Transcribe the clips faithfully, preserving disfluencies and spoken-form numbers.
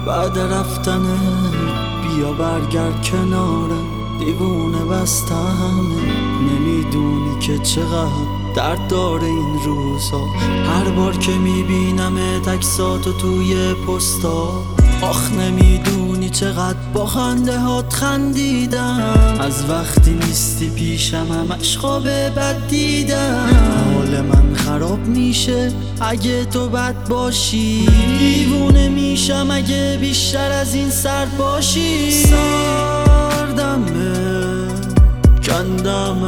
بعد رفتن بیا برگرد کنارم، دیوونه بستم. نمیدونی که چقدر درد داره این روزا، هر بار که میبینم تکساتو توی پستا. آخ نمیدونی چقدر با خنده هات خندیدم، از وقتی نیستی پیشم همش خواب بد دیدم. حال من خراب میشه اگه تو بد باشی، دیوونه میشم اگه بیشتر از این سرد باشی. سردمه کندم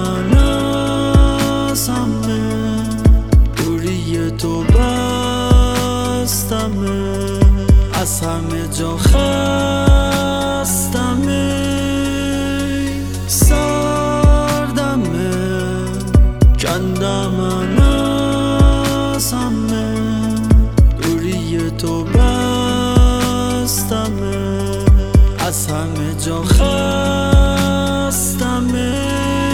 نسمه، دوری تو بستمه، از همه جا خستمه. سردمه کندم نسمه، دوری تو بستمه، از همه جا خستمه.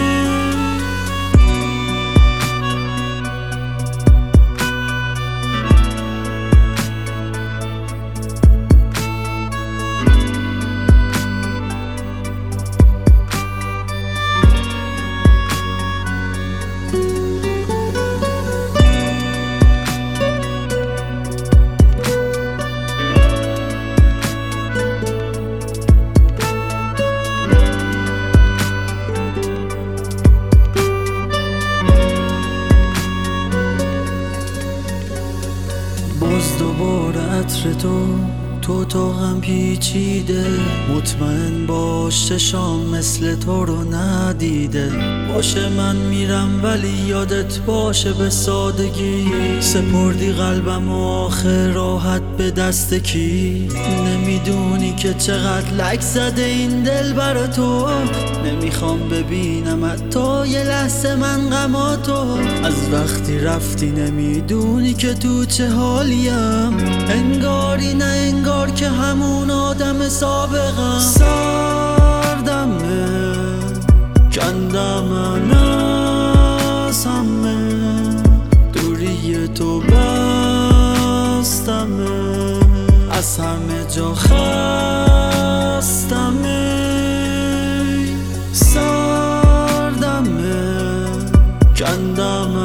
باز دوباره عطر تو تو تا هم پیچیده، مطمئن باش چشام مثل تو رو ندیده. باشه من میرم ولی یادت باشه به سادگی، سپردی قلبم و آخر راحت به دست کی. نمیدونی که چقدر لک زده این دل برا تو، نمیخوام ببینم حتی یه لحظه من غماتو. از وقتی رفتی نمیدونی که تو چه حالیم، انگاری نه انگار که همون آدم سابقم. سردمه کندم نسمه، دوری تو بستمه، از همه جا خستمه. سردمه کندم